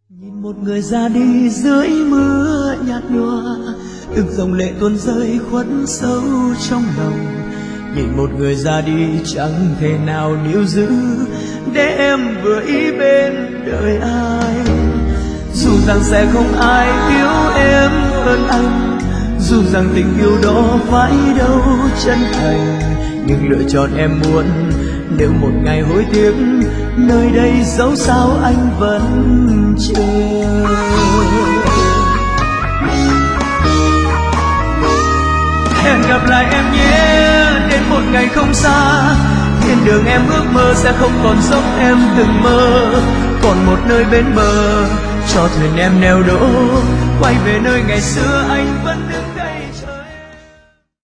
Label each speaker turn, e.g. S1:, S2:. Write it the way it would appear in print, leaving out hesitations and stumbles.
S1: Nhìn một người ra đi dưới mưa nhạt nhòa, từng dòng lệ tuôn rơi khuất sâu trong lòng. Nhìn một người ra đi chẳng thể nào níu giữ để em vừa ý bên đời ai. Dù rằng sẽ không ai yêu em hơn anh, dù rằng tình yêu đó phải đâu chân thành, nhưng lựa chọn em muốn. Nếu một ngày hối tiếc nơi đây dẫu sao anh vẫn chờ. Hẹn gặp lại em nhé đến một ngày không xa, thiên đường em ước mơ sẽ không còn dốc em từng mơ. Còn một nơi bên bờ cho thuyền em neo đỗ, quay về nơi ngày xưa anh vẫn đứng.